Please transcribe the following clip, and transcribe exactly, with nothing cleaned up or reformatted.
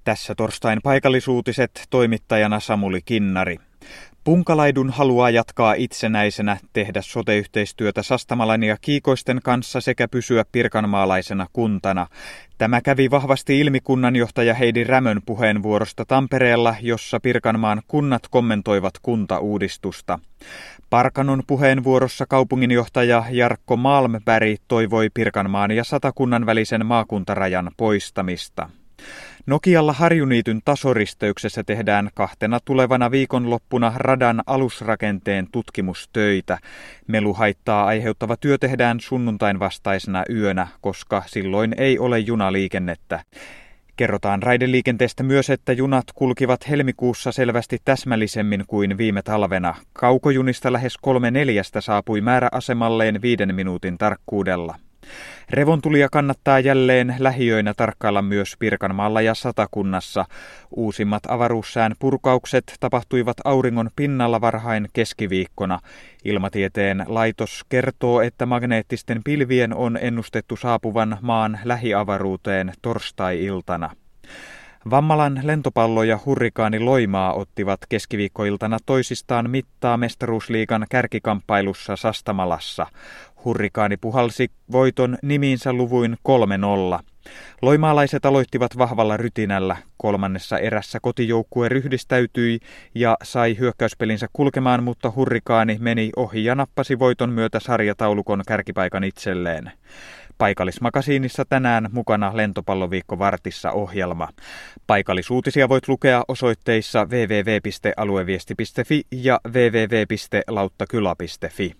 Tässä torstain paikallisuutiset, toimittajana Samuli Kinnari. Punkalaidun haluaa jatkaa itsenäisenä, tehdä sote-yhteistyötä Sastamalan ja Kiikoisten kanssa sekä pysyä pirkanmaalaisena kuntana. Tämä kävi vahvasti ilmi kunnanjohtaja Heidi Rämön puheenvuorosta Tampereella, jossa Pirkanmaan kunnat kommentoivat kuntauudistusta. Parkanon puheenvuorossa kaupunginjohtaja Jarkko Malmberg toivoi Pirkanmaan ja Satakunnan välisen maakuntarajan poistamista. Nokialla Harjuniityn tasoristeyksessä tehdään kahtena tulevana viikonloppuna radan alusrakenteen tutkimustöitä. Meluhaittaa aiheuttava työ tehdään sunnuntain vastaisena yönä, koska silloin ei ole junaliikennettä. Kerrotaan raideliikenteestä myös, että junat kulkivat helmikuussa selvästi täsmällisemmin kuin viime talvena. Kaukojunista lähes kolme neljästä saapui määräasemalleen viiden minuutin tarkkuudella. Revontulia kannattaa jälleen lähiöinä tarkkailla myös Pirkanmaalla ja Satakunnassa. Uusimmat avaruussään purkaukset tapahtuivat auringon pinnalla varhain keskiviikkona. Ilmatieteen laitos kertoo, että magneettisten pilvien on ennustettu saapuvan maan lähiavaruuteen torstai-iltana. Vammalan lentopallo ja hurrikaani Loimaa ottivat keskiviikkoiltana toisistaan mittaa mestaruusliigan kärkikamppailussa Sastamalassa. Hurrikaani puhalsi voiton nimiinsä luvuin kolme nolla. Loimaalaiset aloittivat vahvalla rytinällä. Kolmannessa erässä kotijoukkue ryhdistäytyi ja sai hyökkäyspelinsä kulkemaan, mutta hurrikaani meni ohi ja nappasi voiton myötä sarjataulukon kärkipaikan itselleen. Paikallismakasiinissa tänään mukana Lentopalloviikko Vartissa -ohjelma. Paikallisuutisia voit lukea osoitteissa double-u double-u double-u piste alueviesti piste fi ja double-u double-u double-u piste lauttakylä piste fi.